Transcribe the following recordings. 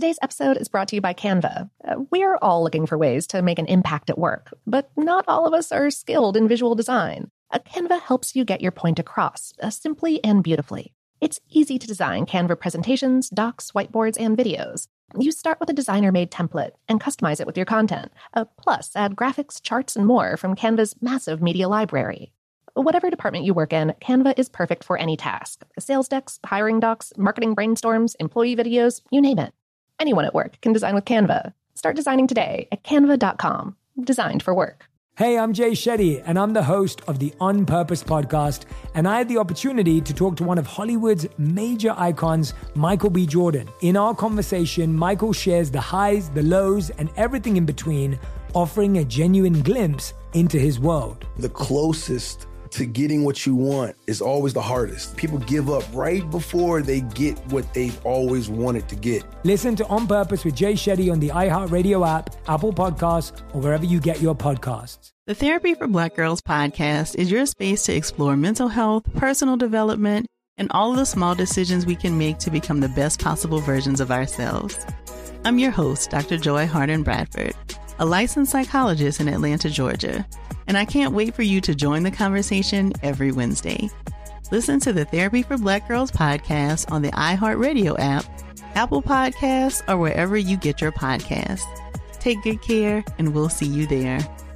Today's episode is brought to you by Canva. We're all looking for ways to make an impact at work, but not all of us are skilled in visual design. Canva helps you get your point across, simply and beautifully. It's easy to design Canva presentations, docs, whiteboards, and videos. You start with a designer-made template and customize it with your content. Plus, add graphics, charts, and more from Canva's massive media library. Whatever department you work in, Canva is perfect for any task. Sales decks, hiring docs, marketing brainstorms, employee videos, you name it. Anyone at work can design with Canva. Start designing today at canva.com. Designed for work. Hey, I'm Jay Shetty, and I'm the host of the On Purpose podcast, and I had the opportunity to talk to one of Hollywood's major icons, Michael B. Jordan. In our conversation, Michael shares the highs, the lows, and everything in between, offering a genuine glimpse into his world. The closest to getting what you want is always the hardest. People give up right before they get what they've always wanted to get. Listen to On Purpose with Jay Shetty on the iHeartRadio app, Apple Podcasts, or wherever you get your podcasts. The Therapy for Black Girls podcast is your space to explore mental health, personal development, and all of the small decisions we can make to become the best possible versions of ourselves. I'm your host, Dr. Joy Harden Bradford, a licensed psychologist in Atlanta, Georgia, and I can't wait for you to join the conversation every Wednesday. Listen to the Therapy for Black Girls podcast on the iHeartRadio app, Apple Podcasts, or wherever you get your podcasts. Take good care, and we'll see you there.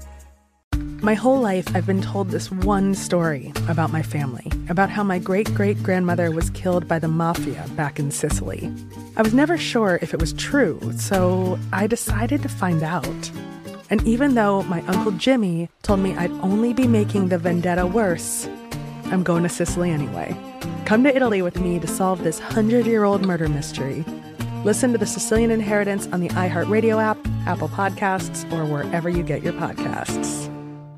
My whole life, I've been told this one story about my family, about how my great-great-grandmother was killed by the mafia back in Sicily. I was never sure if it was true, so I decided to find out. And even though my Uncle Jimmy told me I'd only be making the vendetta worse, I'm going to Sicily anyway. Come to Italy with me to solve this 100-year-old murder mystery. Listen to The Sicilian Inheritance on the iHeartRadio app, Apple Podcasts, or wherever you get your podcasts.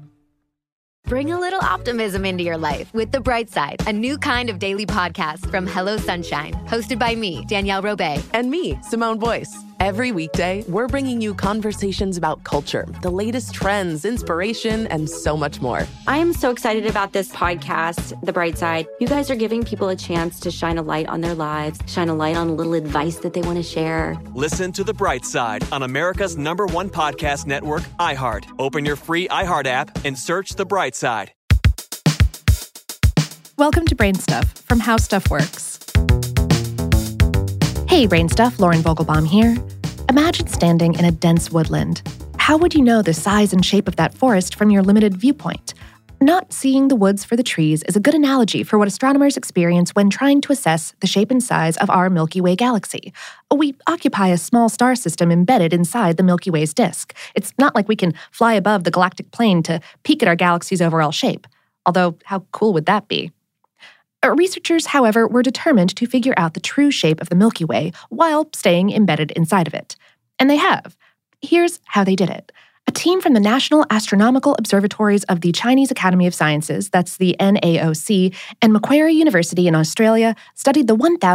Bring a little optimism into your life with The Bright Side, a new kind of daily podcast from Hello Sunshine, hosted by me, Danielle Robay. And me, Simone Boyce. Every weekday, we're bringing you conversations about culture, the latest trends, inspiration, and so much more. I am so excited about this podcast, The Bright Side. You guys are giving people a chance to shine a light on their lives, shine a light on a little advice that they want to share. Listen to The Bright Side on America's #1 podcast network, iHeart. Open your free iHeart app and search The Bright Side. Welcome to Brain Stuff from How Stuff Works. Hey, Brain Stuff, Lauren Vogelbaum here. Imagine standing in a dense woodland. How would you know the size and shape of that forest from your limited viewpoint? Not seeing the woods for the trees is a good analogy for what astronomers experience when trying to assess the shape and size of our Milky Way galaxy. We occupy a small star system embedded inside the Milky Way's disk. It's not like we can fly above the galactic plane to peek at our galaxy's overall shape. Although, how cool would that be? Researchers, however, were determined to figure out the true shape of the Milky Way while staying embedded inside of it. And they have. Here's how they did it. A team from the National Astronomical Observatories of the Chinese Academy of Sciences, that's the NAOC, and Macquarie University in Australia studied the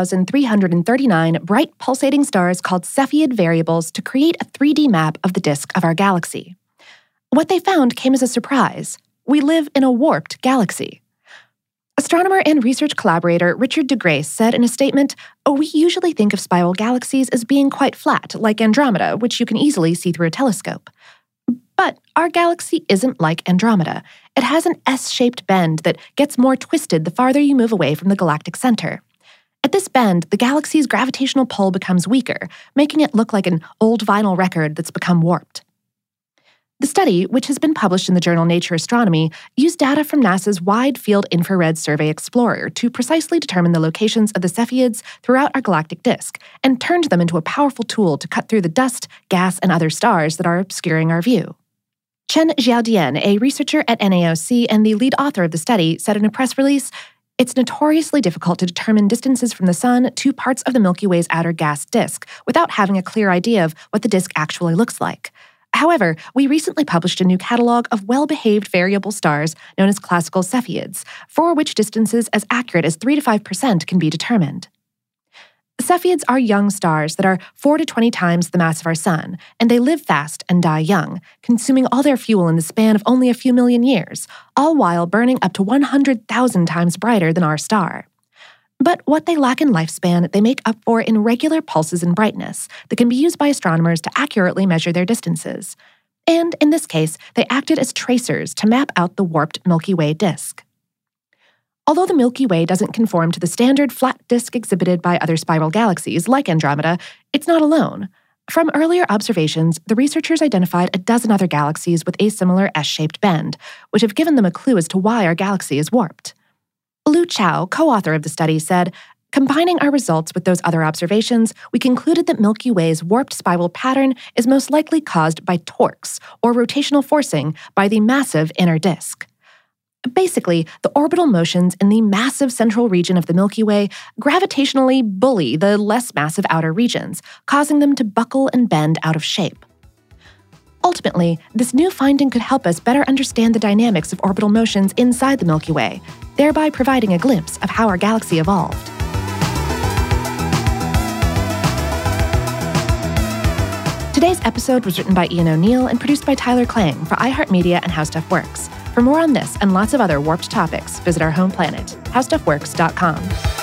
1,339 bright pulsating stars called Cepheid variables to create a 3D map of the disk of our galaxy. What they found came as a surprise. We live in a warped galaxy. Astronomer and research collaborator Richard de Grace said in a statement, "We usually think of spiral galaxies as being quite flat, like Andromeda, which you can easily see through a telescope. But our galaxy isn't like Andromeda. It has an S-shaped bend that gets more twisted the farther you move away from the galactic center. At this bend, the galaxy's gravitational pull becomes weaker, making it look like an old vinyl record that's become warped." The study, which has been published in the journal Nature Astronomy, used data from NASA's Wide Field Infrared Survey Explorer to precisely determine the locations of the Cepheids throughout our galactic disk, and turned them into a powerful tool to cut through the dust, gas, and other stars that are obscuring our view. Chen Xiaodian, a researcher at NAOC and the lead author of the study, said in a press release, "It's notoriously difficult to determine distances from the Sun to parts of the Milky Way's outer gas disk without having a clear idea of what the disk actually looks like. However, we recently published a new catalog of well-behaved variable stars known as classical Cepheids, for which distances as accurate as 3 to 5% can be determined. Cepheids are young stars that are 4 to 20 times the mass of our Sun, and they live fast and die young, consuming all their fuel in the span of only a few million years, all while burning up to 100,000 times brighter than our star. But what they lack in lifespan, they make up for in regular pulses in brightness that can be used by astronomers to accurately measure their distances. And in this case, they acted as tracers to map out the warped Milky Way disk. Although the Milky Way doesn't conform to the standard flat disk exhibited by other spiral galaxies like Andromeda, it's not alone. From earlier observations, the researchers identified a dozen other galaxies with a similar S-shaped bend, which have given them a clue as to why our galaxy is warped. Lu Chao, co-author of the study, said, "Combining our results with those other observations, we concluded that Milky Way's warped spiral pattern is most likely caused by torques, or rotational forcing, by the massive inner disk." Basically, the orbital motions in the massive central region of the Milky Way gravitationally bully the less massive outer regions, causing them to buckle and bend out of shape. Ultimately, this new finding could help us better understand the dynamics of orbital motions inside the Milky Way, thereby providing a glimpse of how our galaxy evolved. Today's episode was written by Ian O'Neill and produced by Tyler Klang for iHeartMedia and How Stuff Works. For more on this and lots of other warped topics, visit our home planet, howstuffworks.com.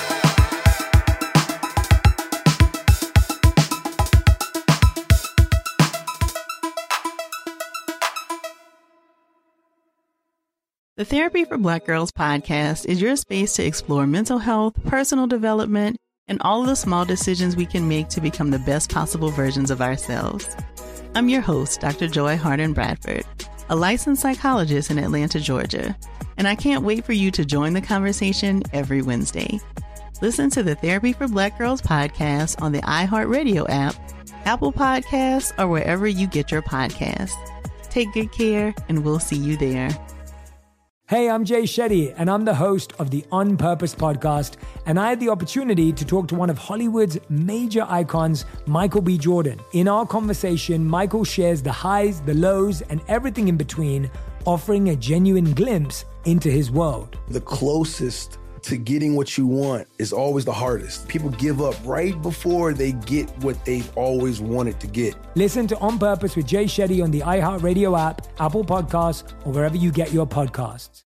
The Therapy for Black Girls podcast is your space to explore mental health, personal development, and all of the small decisions we can make to become the best possible versions of ourselves. I'm your host, Dr. Joy Harden Bradford, a licensed psychologist in Atlanta, Georgia, and I can't wait for you to join the conversation every Wednesday. Listen to the Therapy for Black Girls podcast on the iHeartRadio app, Apple Podcasts, or wherever you get your podcasts. Take good care, and we'll see you there. Hey, I'm Jay Shetty, and I'm the host of the On Purpose podcast, and I had the opportunity to talk to one of Hollywood's major icons, Michael B. Jordan. In our conversation, Michael shares the highs, the lows, and everything in between, offering a genuine glimpse into his world. The closest to getting what you want is always the hardest. People give up right before they get what they've always wanted to get. Listen to On Purpose with Jay Shetty on the iHeartRadio app, Apple Podcasts, or wherever you get your podcasts.